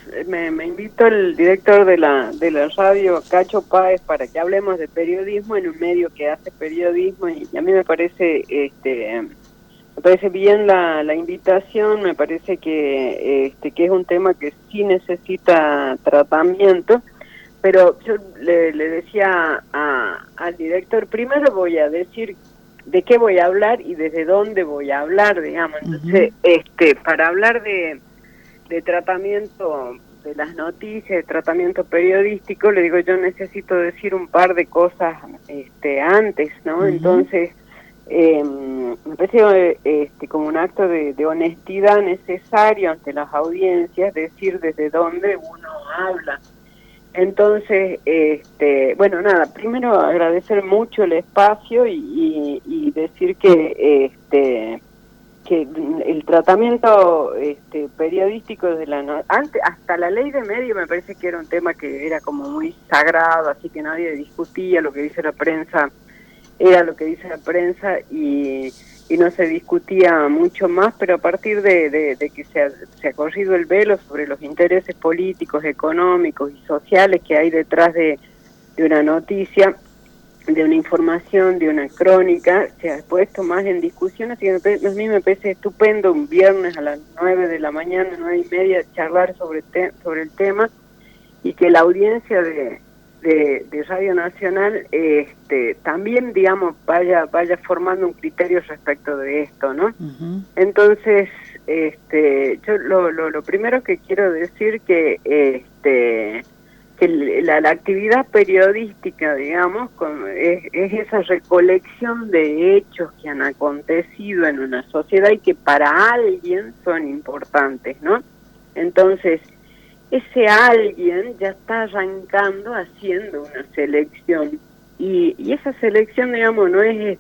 me invitó el director de la radio, Cacho Páez, para que hablemos de periodismo en un medio que hace periodismo, y a mí me parece bien la invitación. Me parece que es un tema que sí necesita tratamiento, pero yo le decía al director, primero voy a decir de qué voy a hablar y desde dónde voy a hablar, digamos. Entonces, para hablar de tratamiento de las noticias, de tratamiento periodístico, le digo, yo necesito decir un par de cosas antes, ¿no? Entonces, me parece como un acto de honestidad necesario ante las audiencias, decir desde dónde uno habla. Entonces, bueno, nada, primero agradecer mucho el espacio y decir que el tratamiento periodístico de antes, hasta la ley de medios, me parece que era un tema que era como muy sagrado, así que nadie discutía lo que dice la prensa, era lo que dice la prensa, y no se discutía mucho más, pero a partir de que se ha corrido el velo sobre los intereses políticos, económicos y sociales que hay detrás de una noticia, de una información, de una crónica, se ha puesto más en discusión, así que a mí me parece estupendo un viernes a las 9 de la mañana, 9:30, charlar sobre el tema, y que la audiencia de Radio Nacional también, digamos, vaya formando un criterio respecto de esto, ¿no? Uh-huh. Entonces, yo lo primero que quiero decir que la actividad periodística, digamos, es esa recolección de hechos que han acontecido en una sociedad y que para alguien son importantes, ¿no? Entonces, ese alguien ya está arrancando haciendo una selección, y esa selección, digamos, no es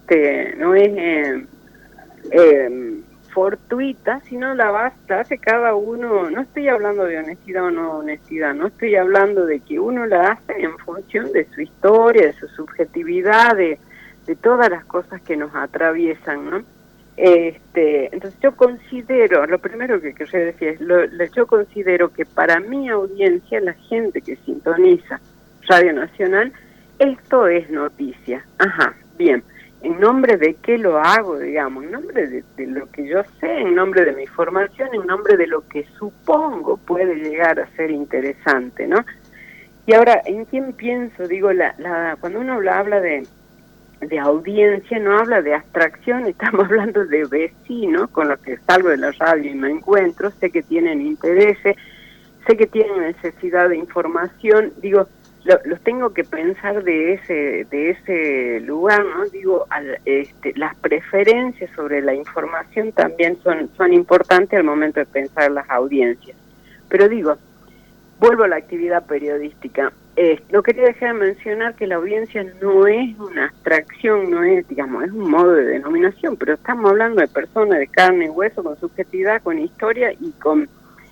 fortuita, sino la hace cada uno. No estoy hablando de honestidad o no honestidad, no estoy hablando de que uno la hace en función de su historia, de su subjetividad, de todas las cosas que nos atraviesan, ¿no? Entonces yo considero, lo primero que quería decir es, yo considero que para mi audiencia, la gente que sintoniza Radio Nacional, esto es noticia. Ajá, bien. ¿En nombre de qué lo hago, digamos? En nombre de lo que yo sé, en nombre de mi formación, en nombre de lo que supongo puede llegar a ser interesante, ¿no? Y ahora, ¿en quién pienso? Digo, cuando uno habla de audiencia, no habla de abstracción, estamos hablando de vecinos con los que salgo de la radio y me encuentro, sé que tienen intereses, sé que tienen necesidad de información, digo, los tengo que pensar de ese lugar, ¿no? Digo, las preferencias sobre la información también son importantes al momento de pensar las audiencias. Pero digo, vuelvo a la actividad periodística. No quería dejar de mencionar que la audiencia no es una abstracción, no es, digamos, es un modo de denominación, pero estamos hablando de personas de carne y hueso, con subjetividad, con historia y con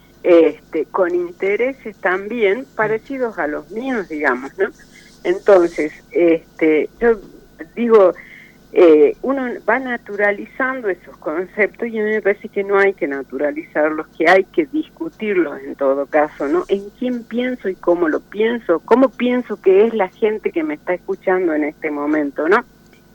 intereses también parecidos a los míos, digamos, ¿no? Entonces, yo digo, uno va naturalizando esos conceptos, y a mí me parece que no hay que naturalizarlos, que hay que discutirlos en todo caso, ¿no? ¿En quién pienso y cómo lo pienso? ¿Cómo pienso que es la gente que me está escuchando en este momento, no?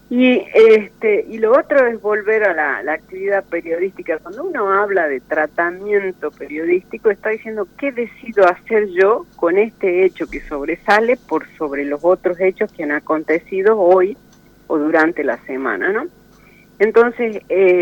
Y lo otro es volver a la actividad periodística. Cuando uno habla de tratamiento periodístico, está diciendo qué decido hacer yo con este hecho que sobresale por sobre los otros hechos que han acontecido hoy o durante la semana, ¿no? Entonces,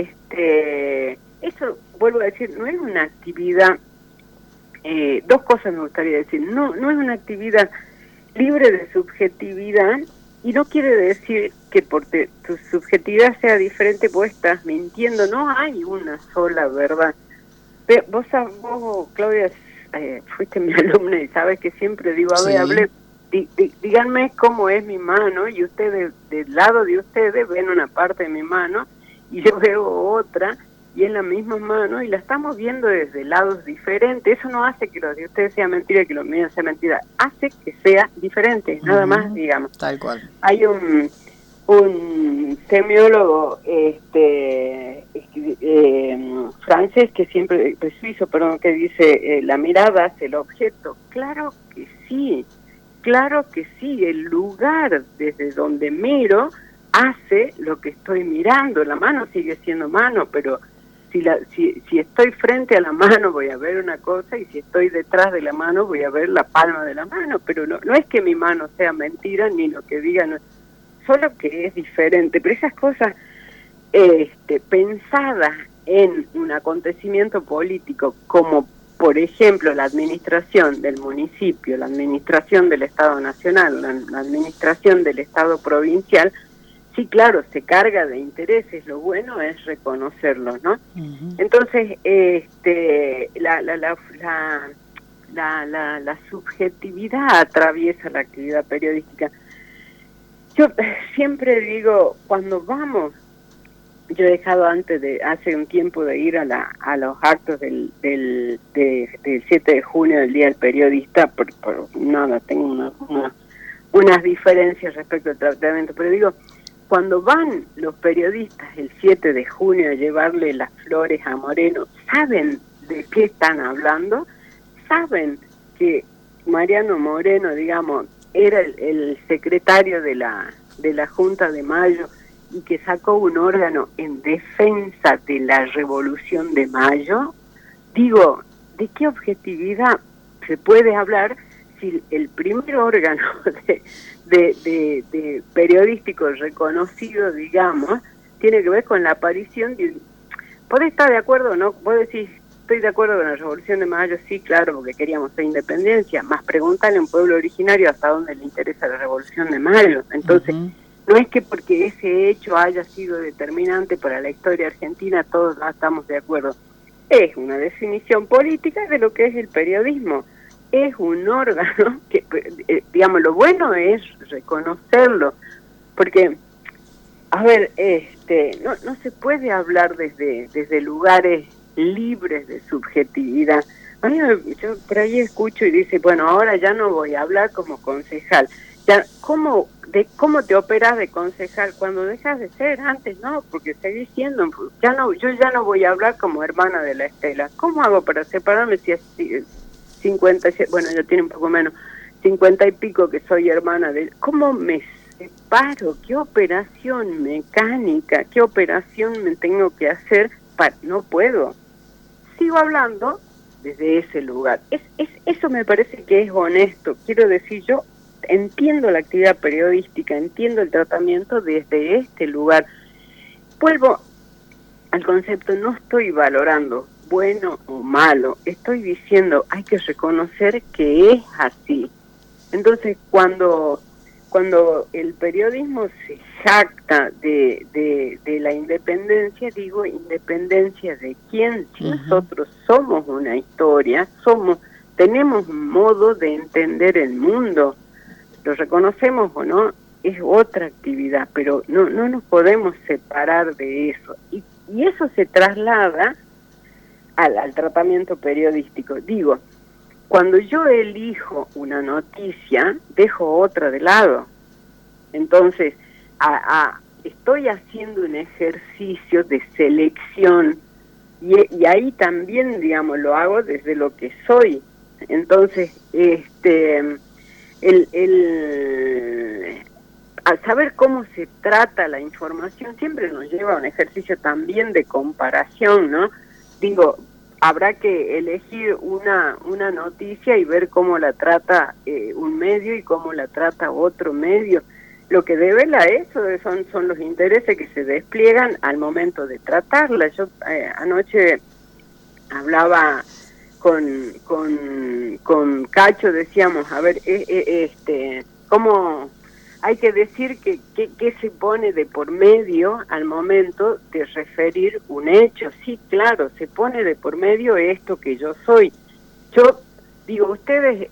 eso, vuelvo a decir, no es una actividad, dos cosas me gustaría decir, no es una actividad libre de subjetividad, y no quiere decir que porque tu subjetividad sea diferente vos estás mintiendo, no hay una sola verdad. Pero vos, Claudia, fuiste mi alumna y sabes que siempre digo, a ver, díganme cómo es mi mano, y ustedes, del lado de ustedes, ven una parte de mi mano y yo veo otra, y es la misma mano, y la estamos viendo desde lados diferentes. Eso no hace que lo de ustedes sea mentira y que lo mío sea mentira, hace que sea diferente, nada más, digamos. Tal cual. Hay un semiólogo francés que siempre, suizo, perdón, que dice, la mirada hace el objeto. Claro que sí, el lugar desde donde miro hace lo que estoy mirando. La mano sigue siendo mano, pero si estoy frente a la mano voy a ver una cosa, y si estoy detrás de la mano voy a ver la palma de la mano, pero no es que mi mano sea mentira, ni lo que diga, no, solo que es diferente. Pero esas cosas pensadas en un acontecimiento político, como por ejemplo la administración del municipio, la administración del Estado Nacional, la administración del Estado provincial, sí, claro, se carga de intereses. Lo bueno es reconocerlo, ¿no? Uh-huh. Entonces, la subjetividad atraviesa la actividad periodística. Yo siempre digo, cuando vamos, yo he dejado hace un tiempo de ir a los actos del 7 de junio, del Día del Periodista, por nada, tengo unas diferencias respecto al tratamiento, pero digo, cuando van los periodistas el 7 de junio a llevarle las flores a Moreno, ¿saben de qué están hablando? ¿Saben que Mariano Moreno, digamos, era el secretario de la Junta de Mayo y que sacó un órgano en defensa de la Revolución de Mayo? Digo, ¿de qué objetividad se puede hablar si el primer órgano de periodístico reconocido, digamos, tiene que ver con la aparición de... ¿Podés estar de acuerdo o no? Vos decís, estoy de acuerdo con la Revolución de Mayo, sí, claro, porque queríamos la independencia, más pregúntale a un pueblo originario hasta dónde le interesa la Revolución de Mayo. Entonces, no es que porque ese hecho haya sido determinante para la historia argentina todos estamos de acuerdo. Es una definición política de lo que es el periodismo. Es un órgano que, digamos, lo bueno es reconocerlo, porque, a ver, no se puede hablar desde lugares libres de subjetividad. A mí yo por ahí escucho y dice, bueno, ahora ya no voy a hablar como concejal. Ya, ¿cómo te operas de concejal cuando dejas de ser? Antes no, porque seguís siendo, yo ya no voy a hablar como hermana de la Estela. ¿Cómo hago para separarme si es 50, bueno, ya tiene un poco menos, 50 y pico que soy hermana de él? ¿Cómo me separo? ¿Qué operación mecánica? ¿Qué operación me tengo que hacer? No puedo. Sigo hablando desde ese lugar. Eso me parece que es honesto. Quiero decir, yo entiendo la actividad periodística, entiendo el tratamiento desde este lugar. Vuelvo al concepto, no estoy valorando bueno o malo, estoy diciendo hay que reconocer que es así. Entonces, cuando el periodismo se jacta de la independencia, digo, ¿independencia de quién? Si nosotros somos una historia, tenemos un modo de entender el mundo, lo reconocemos o no, es otra actividad, pero no nos podemos separar de eso. Y eso se traslada al tratamiento periodístico. Digo, cuando yo elijo una noticia, dejo otra de lado. Entonces, estoy haciendo un ejercicio de selección y ahí también, digamos, lo hago desde lo que soy. Entonces, al saber cómo se trata la información siempre nos lleva a un ejercicio también de comparación, ¿no? Digo, habrá que elegir una noticia y ver cómo la trata un medio y cómo la trata otro medio. Lo que devela eso son los intereses que se despliegan al momento de tratarla. Yo anoche hablaba con Cacho, decíamos, a ver, cómo hay que decir que se pone de por medio al momento de referir un hecho. Sí, claro, se pone de por medio esto que yo soy. Yo digo, ustedes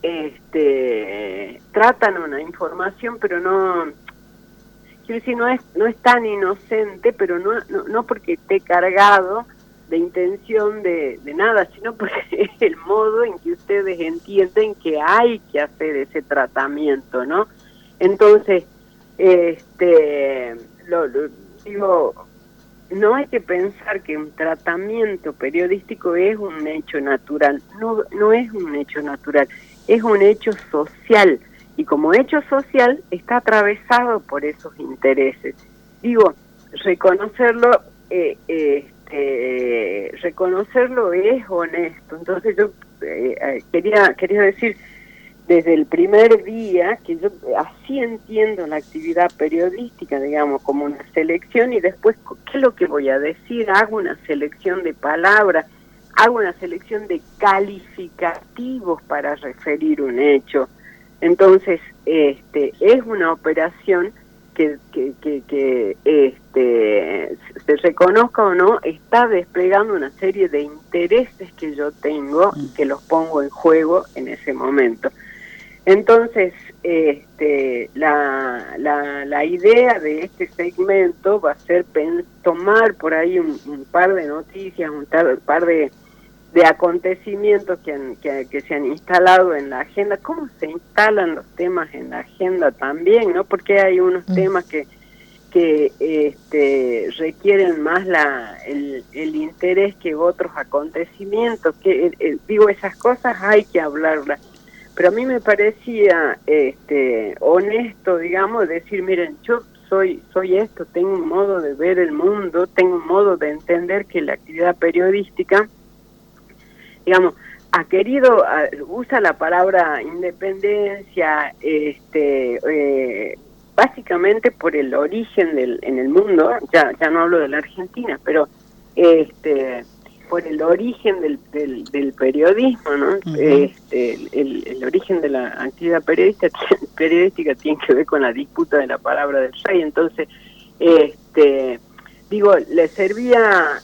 tratan una información, pero no, quiero decir, no es tan inocente, pero no porque esté cargado de intención de nada, sino porque es el modo en que ustedes entienden que hay que hacer ese tratamiento, ¿no? Entonces, Este, digo, no hay que pensar que un tratamiento periodístico es un hecho natural, no es un hecho natural, es un hecho social, y como hecho social está atravesado por esos intereses. Digo, reconocerlo, reconocerlo es honesto. Entonces yo quería decir, desde el primer día, que yo así entiendo la actividad periodística, digamos, como una selección, y después, ¿qué es lo que voy a decir? Hago una selección de palabras, hago una selección de calificativos para referir un hecho. Entonces, es una operación que se reconozca o no, está desplegando una serie de intereses que yo tengo y que los pongo en juego en ese momento. Entonces, la idea de este segmento va a ser tomar por ahí un par de noticias, un par de acontecimientos que se han instalado en la agenda. ¿Cómo se instalan los temas en la agenda también, no? Porque hay unos temas que requieren más el interés que otros acontecimientos, digo, esas cosas hay que hablarlas. Pero a mí me parecía honesto, digamos, decir, miren, yo soy esto, tengo un modo de ver el mundo, tengo un modo de entender que la actividad periodística, digamos, usa la palabra independencia, básicamente por el origen en el mundo, ya no hablo de la Argentina, pero por el origen del periodismo, ¿no? Uh-huh. El origen de la actividad periodística tiene que ver con la disputa de la palabra del rey. Entonces, digo, le servía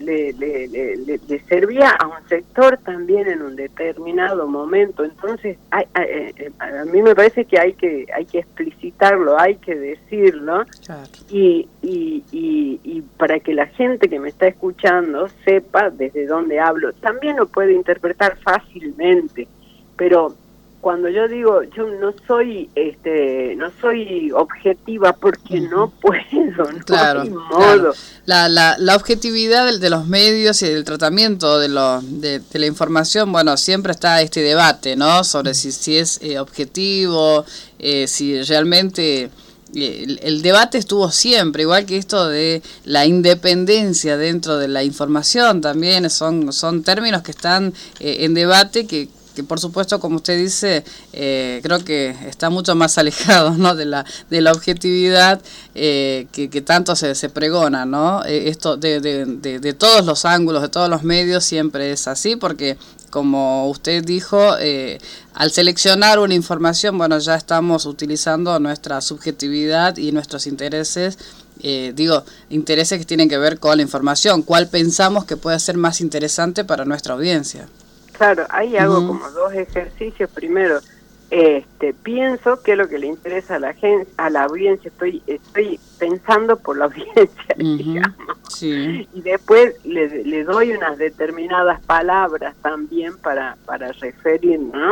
a un sector también en un determinado momento. Entonces, a mí me parece que hay que explicitarlo, hay que decirlo, claro. y para que la gente que me está escuchando sepa desde dónde hablo. También lo puede interpretar fácilmente, pero cuando yo digo, yo no soy objetiva porque no puedo, no claro, hay modo. Claro. La objetividad de los medios y del tratamiento de la información, bueno, siempre está este debate, ¿no? Sobre si es objetivo, si realmente... El debate estuvo siempre, igual que esto de la independencia dentro de la información también, son términos que están en debate que por supuesto, como usted dice, creo que está mucho más alejado, ¿no? de la objetividad que tanto se pregona, ¿no? Esto de todos los ángulos, de todos los medios siempre es así, porque como usted dijo, al seleccionar una información, bueno, ya estamos utilizando nuestra subjetividad y nuestros intereses, intereses que tienen que ver con la información, cuál pensamos que puede ser más interesante para nuestra audiencia. Claro, ahí hago como dos ejercicios. Primero, pienso qué es lo que le interesa a la gente, a la audiencia. Estoy pensando por la audiencia, digamos. Sí. Y después le doy unas determinadas palabras también para referir, ¿no?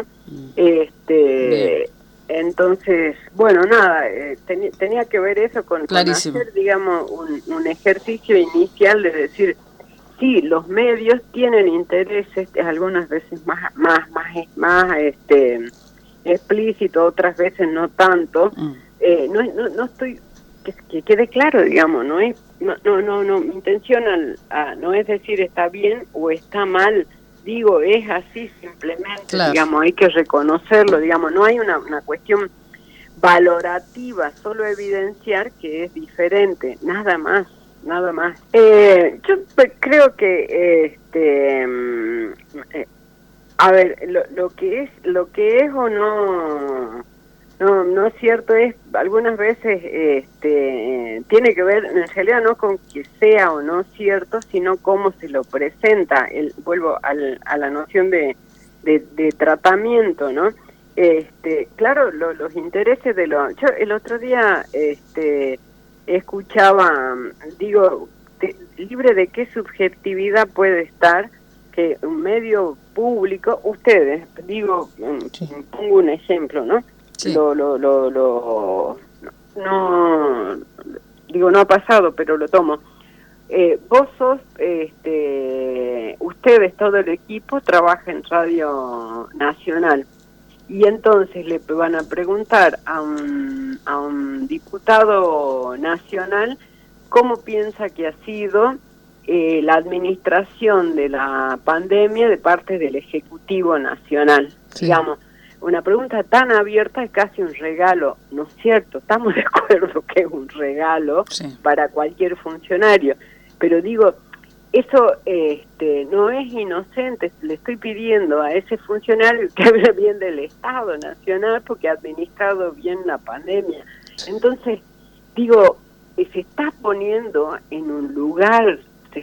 Entonces, bueno, nada, tenía que ver eso con hacer, digamos, un ejercicio inicial de decir, sí, los medios tienen intereses, algunas veces más explícito, otras veces no tanto. No estoy, que quede claro, digamos, no mi intención no es decir está bien o está mal, digo, es así simplemente, claro. Digamos, hay que reconocerlo, digamos, no hay una cuestión valorativa, solo evidenciar que es diferente, nada más. Yo creo que a ver, lo que es o no es cierto, es algunas veces tiene que ver en realidad no con que sea o no cierto, sino cómo se lo presenta. Vuelvo a la noción de tratamiento, ¿no? Claro, los intereses yo el otro día escuchaba, digo, libre de qué subjetividad puede estar que un medio público, ustedes, digo, sí. Pongo un ejemplo, ¿no? Sí. no, digo, no ha pasado, pero lo tomo. Vos sos, ustedes, todo el equipo, trabaja en Radio Nacional. Y entonces le van a preguntar a un diputado nacional cómo piensa que ha sido la administración de la pandemia de parte del Ejecutivo Nacional. Sí. Digamos, una pregunta tan abierta es casi un regalo, ¿no es cierto? Estamos de acuerdo que es un regalo, sí, para cualquier funcionario, pero digo, eso no es inocente. Le estoy pidiendo a ese funcionario que hable bien del Estado Nacional porque ha administrado bien la pandemia. Entonces, digo, se está poniendo en un lugar,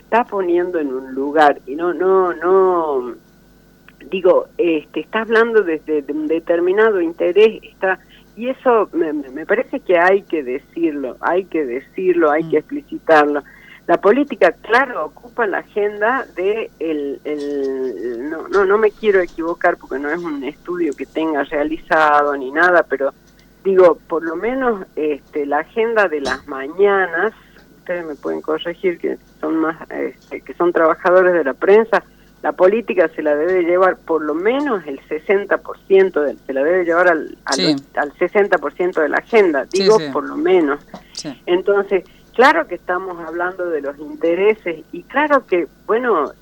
y no, digo, está hablando desde un determinado interés, y eso me parece que hay que decirlo, hay que explicitarlo. La política, claro, ocupa la agenda de no me quiero equivocar porque no es un estudio que tenga realizado ni nada, pero digo, por lo menos la agenda de las mañanas, ustedes me pueden corregir que son más que son trabajadores de la prensa, la política se la debe llevar por lo menos el 60%, se la debe llevar al 60% de la agenda, digo, sí, por lo menos. Sí. Entonces, claro que estamos hablando de los intereses y claro que, bueno,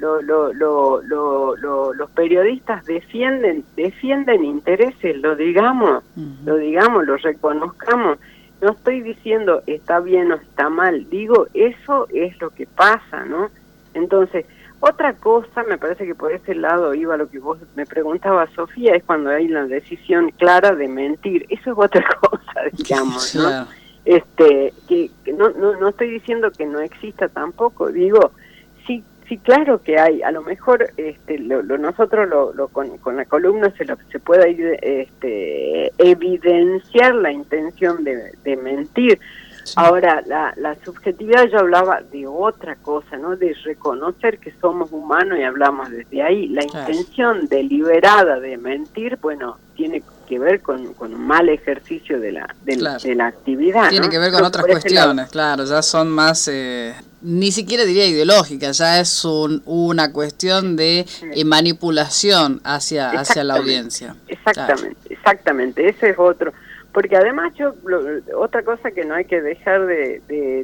los periodistas defienden intereses, lo digamos, lo reconozcamos. No estoy diciendo está bien o está mal, digo, eso es lo que pasa, ¿no? Entonces, otra cosa, me parece que por ese lado iba lo que vos me preguntabas, Sofía, es cuando hay la decisión clara de mentir. Eso es otra cosa, digamos, ¿no? Claro. Que no estoy diciendo que no exista tampoco, digo, sí, claro que hay, a lo mejor nosotros con la columna se puede ir evidenciar la intención de mentir. Sí. Ahora, la subjetividad, yo hablaba de otra cosa, ¿no? De reconocer que somos humanos y hablamos desde ahí. La intención deliberada de mentir, bueno, tiene que ver con un mal ejercicio de la actividad. Tiene, ¿no?, que ver con otras cuestiones, claro, ya son más, ni siquiera diría ideológicas, ya es una cuestión de manipulación hacia la audiencia. Exactamente, ese es otro. Porque además otra cosa que no hay que dejar de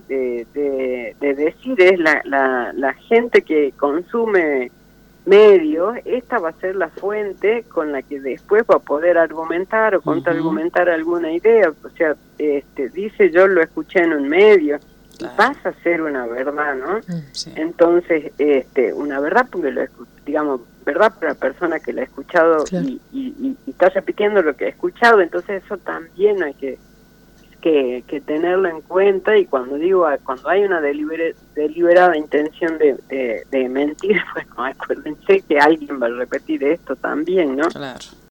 decir es la gente que consume medios, esta va a ser la fuente con la que después va a poder argumentar o contraargumentar alguna idea. O sea, dice yo lo escuché en un medio, y pasa a ser una verdad, ¿no? Sí. Entonces, una verdad porque digamos, verdad para la persona que la ha escuchado, claro, y está repitiendo lo que ha escuchado, entonces eso también hay que tenerlo en cuenta. Y cuando hay una deliberada intención de mentir, bueno, acuérdense que alguien va a repetir esto también, ¿no? Claro.